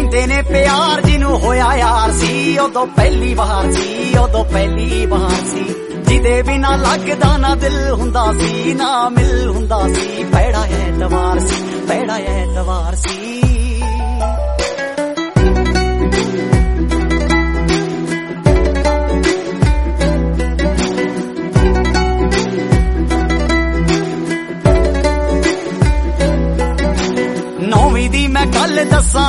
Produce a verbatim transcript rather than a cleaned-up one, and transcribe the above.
ਕਹਿੰਦੇ ਨੇ ਪਿਆਰ ਜਿਹਨੂੰ ਹੋਇਆ ਯਾਰ ਸੀ ਉਦੋਂ ਪਹਿਲੀ ਵਾਰ ਸੀ, ਉਦੋਂ ਪਹਿਲੀ ਵਾਰ ਸੀ। ਜਿਹਦੇ ਬਿਨਾ ਲੱਗਦਾ ਨਾ ਦਿਲ ਹੁੰਦਾ ਸੀ, ਨਾ ਮਿਲ ਹੁੰਦਾ ਸੀ। ਪਹਿੜਾ ਐਤਵਾਰ ਸੀ, ਪਹਿੜਾ ਐਤਵਾਰ ਸੀ। ਨੌਵੀਂ ਦੀ ਮੈਂ ਗੱਲ ਦੱਸਾਂ